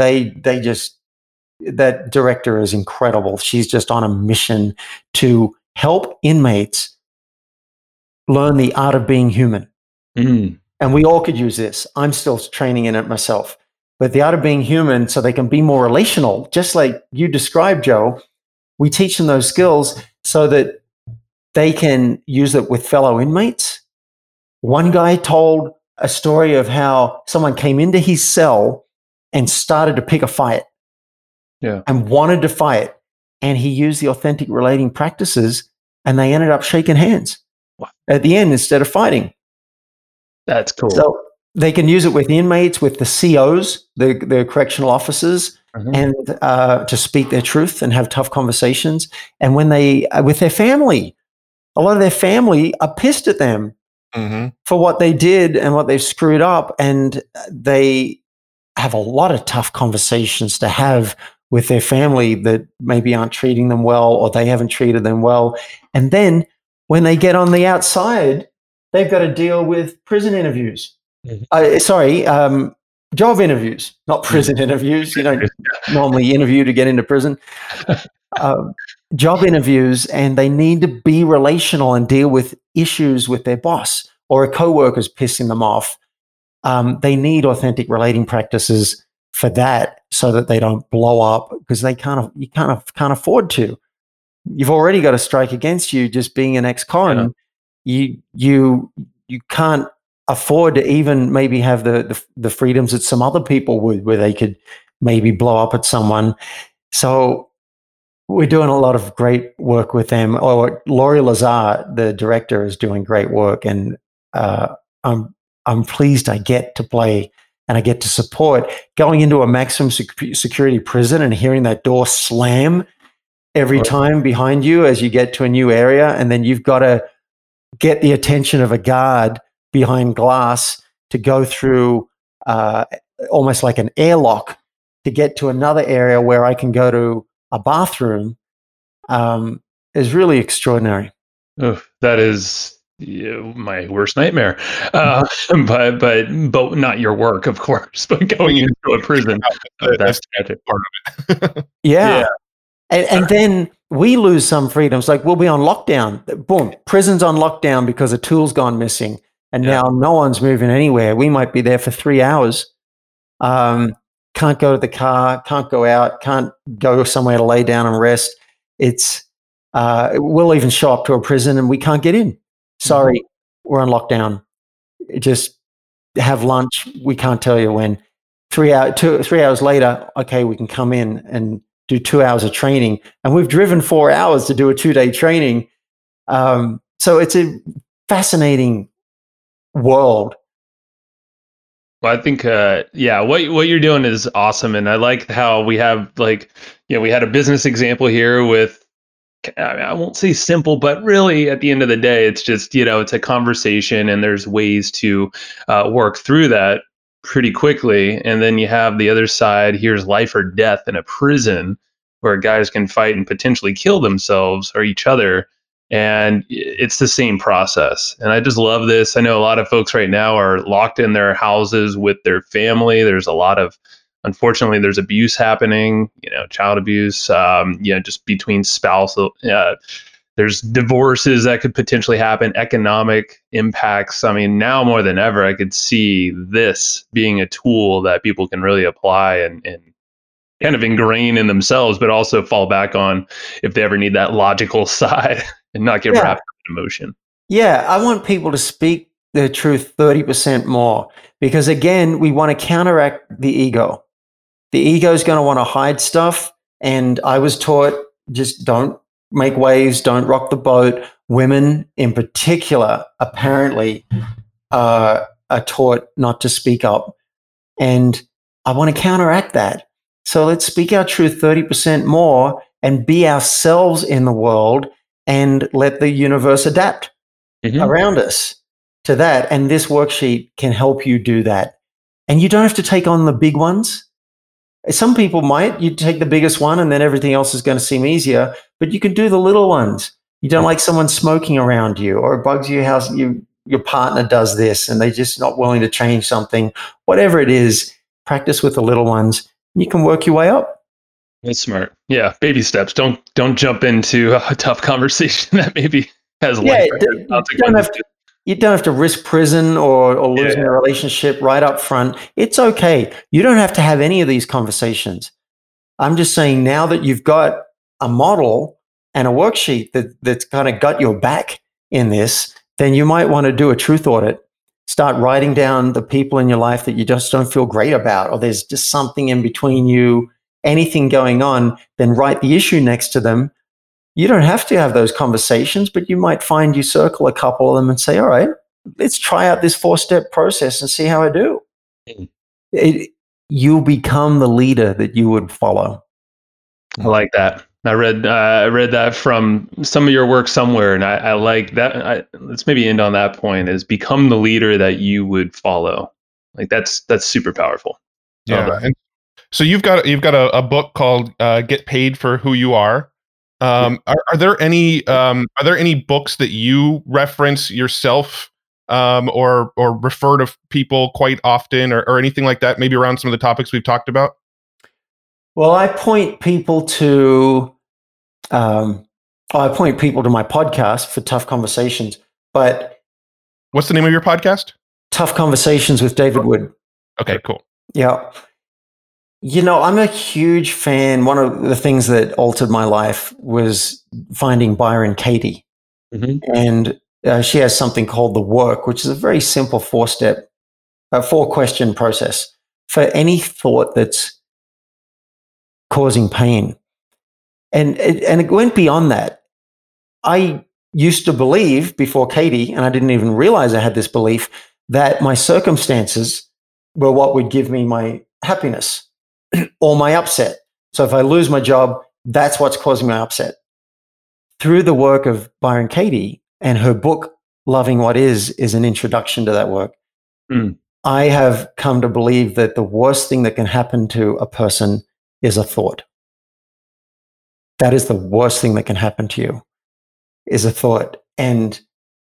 that director is incredible. She's just on a mission to help inmates learn the art of being human. And we all could use this. I'm still training in it myself. But the art of being human, so they can be more relational, just like you described, Joe. We teach them those skills so that they can use it with fellow inmates. One guy told a story of how someone came into his cell and started to pick a fight, and wanted to fight. And he used the authentic relating practices, and they ended up shaking hands at the end instead of fighting. That's cool. So they can use it with inmates, with the COs, the correctional officers, and to speak their truth and have tough conversations. And when with their family, a lot of their family are pissed at them for what they did and what they've screwed up. And they have a lot of tough conversations to have with their family that maybe aren't treating them well, or they haven't treated them well. And then when they get on the outside, they've got to deal with prison interviews. Job interviews, not prison interviews. You don't normally interview to get into prison. Job interviews, and they need to be relational and deal with issues with their boss or a coworker's pissing them off. They need authentic relating practices for that, so that they don't blow up, because you can't afford to. You've already got a strike against you just being an ex-con. You can't afford to even maybe have the freedoms that some other people would, where they could maybe blow up at someone. So we're doing a lot of great work with them. Or Laurie Lazar, the director, is doing great work, and I'm pleased I get to play and I get to support. Going into a maximum security prison and hearing that door slam every time behind you as you get to a new area, and then you've got to get the attention of a guard behind glass to go through almost like an airlock to get to another area where I can go to a bathroom, is really extraordinary. That is my worst nightmare. But not your work, of course, but going into a prison. That's tragic part of it. Yeah. And then we lose some freedoms. Like, we'll be on lockdown. Boom, prison's on lockdown because a tool's gone missing. And now no one's moving anywhere. We might be there for 3 hours. Can't go to the car, can't go out, can't go somewhere to lay down and rest. We'll even show up to a prison and we can't get in. Sorry, we're on lockdown. Just have lunch. We can't tell you when. 3 hours later, okay, we can come in and do 2 hours of training. And we've driven 4 hours to do a 2-day training. So it's a fascinating world. Well, I think, what you're doing is awesome. And I like how we have we had a business example here with, I won't say simple, but really at the end of the day, it's just, it's a conversation and there's ways to work through that. pretty quickly. And then you have the other side, here's life or death in a prison where guys can fight and potentially kill themselves or each other. And it's the same process. And I just love this. I know a lot of folks right now are locked in their houses with their family. There's a lot of, unfortunately, there's abuse happening, child abuse, just between spousal. There's divorces that could potentially happen, economic impacts. I mean, now more than ever, I could see this being a tool that people can really apply and kind of ingrain in themselves, but also fall back on if they ever need that logical side and not get wrapped up in emotion. Yeah, I want people to speak their truth 30% more because, again, we want to counteract the ego. The ego is going to want to hide stuff. And I was taught just don't make waves, don't rock the boat. Women in particular, apparently, are taught not to speak up. And I want to counteract that. So let's speak our truth 30% more and be ourselves in the world and let the universe adapt around us to that. And this worksheet can help you do that. And you don't have to take on the big ones. Some people might. You take the biggest one and then everything else is going to seem easier, but you can do the little ones. You don't like someone smoking around you, or it bugs you how your partner does this and they're just not willing to change something. Whatever it is, practice with the little ones. You can work your way up. That's smart. Yeah, baby steps. Don't jump into a tough conversation that maybe has life. You don't have to risk prison or losing a relationship right up front. It's okay. You don't have to have any of these conversations. I'm just saying now that you've got a model and a worksheet that's kind of got your back in this, then you might want to do a truth audit. Start writing down the people in your life that you just don't feel great about, or there's just something in between you, anything going on, then write the issue next to them. You don't have to have those conversations, but you might find you circle a couple of them and say, all right, let's try out this 4-step process and see how I do. You'll become the leader that you would follow. I like that. I read that from some of your work somewhere, and I like that. Let's maybe end on that point: is become the leader that you would follow. Like that's super powerful. Yeah. And so you've got a book called "Get Paid for Who You Are." Are there any books that you reference yourself or refer to people quite often, or anything like that? Maybe around some of the topics we've talked about. Well, I point people to my podcast for Tough Conversations. But what's the name of your podcast? Tough Conversations with David Wood. Okay, cool. Yeah. I'm a huge fan. One of the things that altered my life was finding Byron Katie. And she has something called The Work, which is a very simple 4-question process for any thought that's causing pain. And it went beyond that. I used to believe before Katie, and I didn't even realize I had this belief, that my circumstances were what would give me my happiness or my upset. So if I lose my job, that's what's causing my upset. Through the work of Byron Katie and her book, Loving What Is an introduction to that work. I have come to believe that the worst thing that can happen to a person is a thought. That is the worst thing that can happen to you, is a thought. And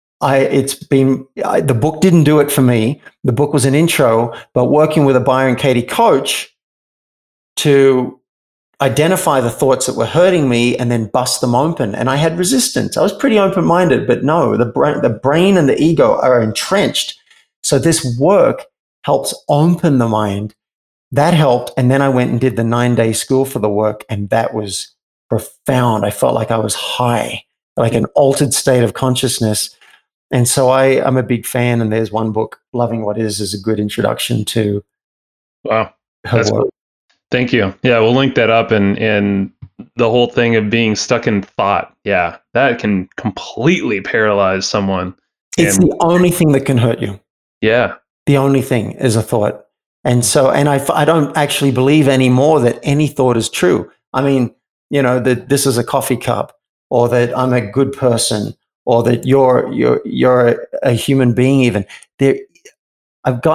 the book didn't do it for me. The book was an intro, but working with a Byron Katie coach to identify the thoughts that were hurting me and then bust them open. And I had resistance. I was pretty open-minded, but no, the brain and the ego are entrenched. So this work helps open the mind. That helped. And then I went and did the 9-day school for the work. And that was profound. I felt like I was high, like an altered state of consciousness. And so I'm a big fan. And there's one book, Loving What Is a good introduction to wow. her That's work. Cool. Thank you. Yeah, we'll link that up, and the whole thing of being stuck in thought. Yeah, that can completely paralyze someone. It's the only thing that can hurt you. Yeah. The only thing is a thought. And so, I don't actually believe anymore that any thought is true. I mean, that this is a coffee cup, or that I'm a good person, or that you're a human being even. I've gotten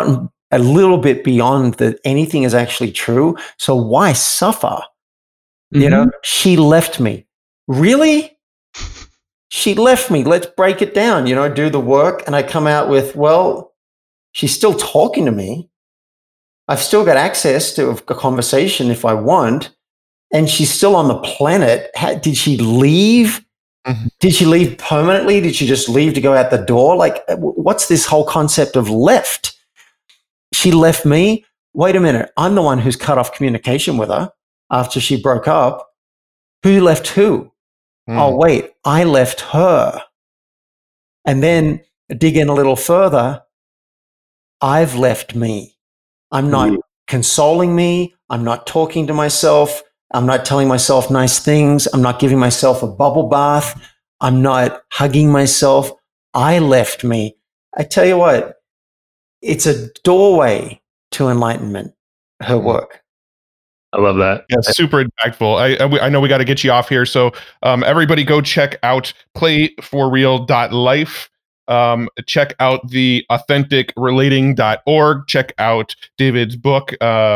a little bit beyond that anything is actually true. So why suffer? You know, she left me. Really? She left me. Let's break it down, you know, do the work. And I come out with, well, she's still talking to me. I've still got access to a conversation if I want. And she's still on the planet. Did she leave? Did she leave permanently? Did she just leave to go out the door? Like, what's this whole concept of left? She left me. Wait a minute. I'm the one who's cut off communication with her after she broke up. Who left who? Oh, wait, I left her. And then dig in a little further. I've left me. I'm not consoling me. I'm not talking to myself. I'm not telling myself nice things. I'm not giving myself a bubble bath. I'm not hugging myself. I left me. I tell you what, it's a doorway to enlightenment, her work. I love that. Yeah, super impactful. I know we got to get you off here. So everybody go check out playforreal.life. Check out the authenticrelating.org. Check out David's book,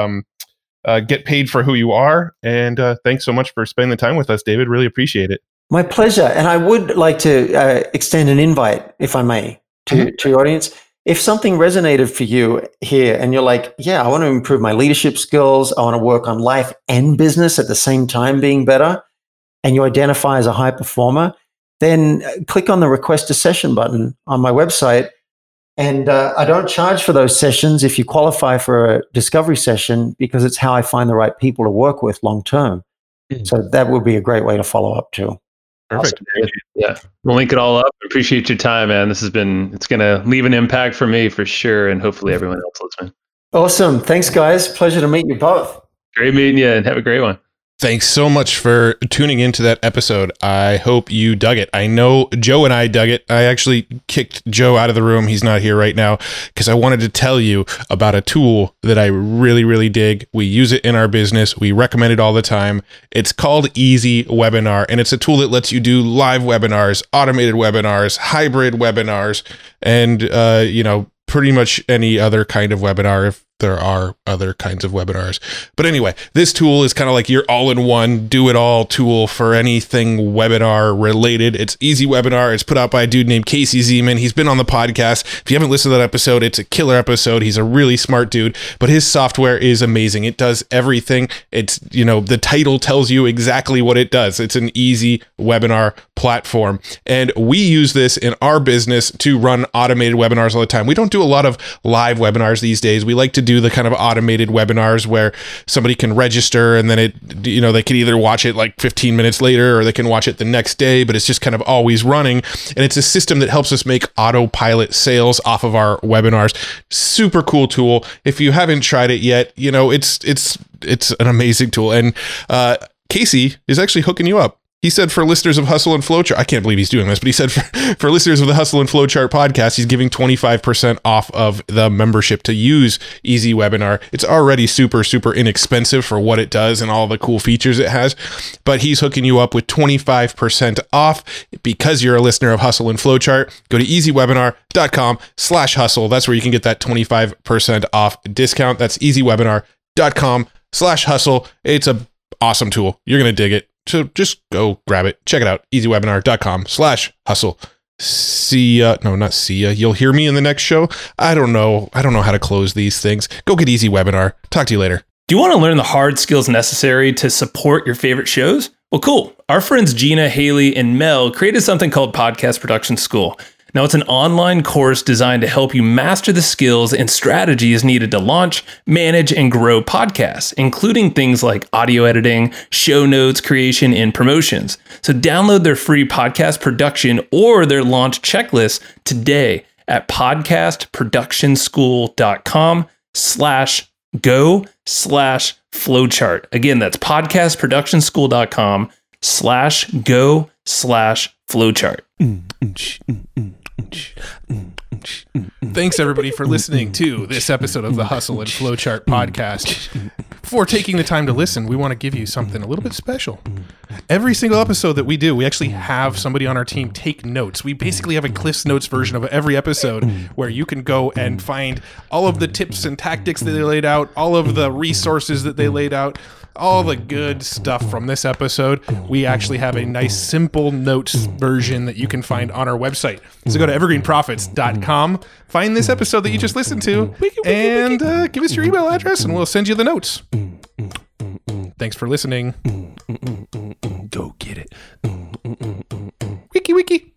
Get Paid for Who You Are. And thanks so much for spending the time with us, David. Really appreciate it. My pleasure. And I would like to extend an invite, if I may, to your audience. If something resonated for you here and you're like, yeah, I want to improve my leadership skills, I want to work on life and business at the same time being better, and you identify as a high performer, then click on the request a session button on my website. And I don't charge for those sessions if you qualify for a discovery session, because it's how I find the right people to work with long term. So that would be a great way to follow up too. Perfect. Awesome. Yeah. We'll link it all up. Appreciate your time, man. It's going to leave an impact for me for sure. And hopefully everyone else listening. Awesome. Thanks, guys. Pleasure to meet you both. Great meeting you, and have a great one. Thanks so much for tuning into that episode. I hope you dug it. I know Joe and I dug it. I actually kicked Joe out of the room. He's not here right now because I wanted to tell you about a tool that I really, really dig. We use it in our business. We recommend it all the time. It's called Easy Webinar, and it's a tool that lets you do live webinars, automated webinars, hybrid webinars, and, pretty much any other kind of webinar if there are other kinds of webinars. But anyway, this tool is kind of like your all-in-one, do-it-all tool for anything webinar related. It's Easy Webinar. It's put out by a dude named Casey Zeman. He's been on the podcast. If you haven't listened to that episode, it's a killer episode. He's a really smart dude, but his software is amazing. It does everything. It's, the title tells you exactly what it does. It's an easy webinar platform. And we use this in our business to run automated webinars all the time. We don't do a lot of live webinars these days. We like to do the kind of automated webinars where somebody can register and then they can either watch it like 15 minutes later or they can watch it the next day, but it's just kind of always running. And it's a system that helps us make autopilot sales off of our webinars. Super cool tool. If you haven't tried it yet, it's an amazing tool. And Casey is actually hooking you up. He said for listeners of Hustle and Flowchart, I can't believe he's doing this, but he said for listeners of the Hustle and Flowchart podcast, he's giving 25% off of the membership to use Easy Webinar. It's already super, super inexpensive for what it does and all the cool features it has, but he's hooking you up with 25% off because you're a listener of Hustle and Flowchart. Go to easywebinar.com/hustle. That's where you can get that 25% off discount. That's easywebinar.com/hustle. It's a awesome tool. You're going to dig it. So just go grab it. Check it out. easywebinar.com/hustle. See ya. No, not see ya. You'll hear me in the next show. I don't know how to close these things. Go get Easy Webinar. Talk to you later. Do you want to learn the hard skills necessary to support your favorite shows? Well, cool. Our friends Gina, Haley, and Mel created something called Podcast Production School. Now, it's an online course designed to help you master the skills and strategies needed to launch, manage, and grow podcasts, including things like audio editing, show notes creation, and promotions. So download their free podcast production or their launch checklist today at podcastproductionschool.com/go/flowchart. Again, that's podcastproductionschool.com/go/flowchart. Thanks everybody for listening to this episode of the Hustle and Flowchart podcast. Before taking the time to listen, we want to give you something a little bit special. every single episode that we do, we actually have somebody on our team take notes. We basically have a Cliff's Notes version of every episode where you can go and find all of the tips and tactics that they laid out, all of the resources that they laid out, all the good stuff from this episode. We actually have a nice simple notes version that you can find on our website. So go to evergreenprofits.com, find this episode that you just listened to, and give us your email address and we'll send you the notes. Thanks for listening. Go get it. Wiki.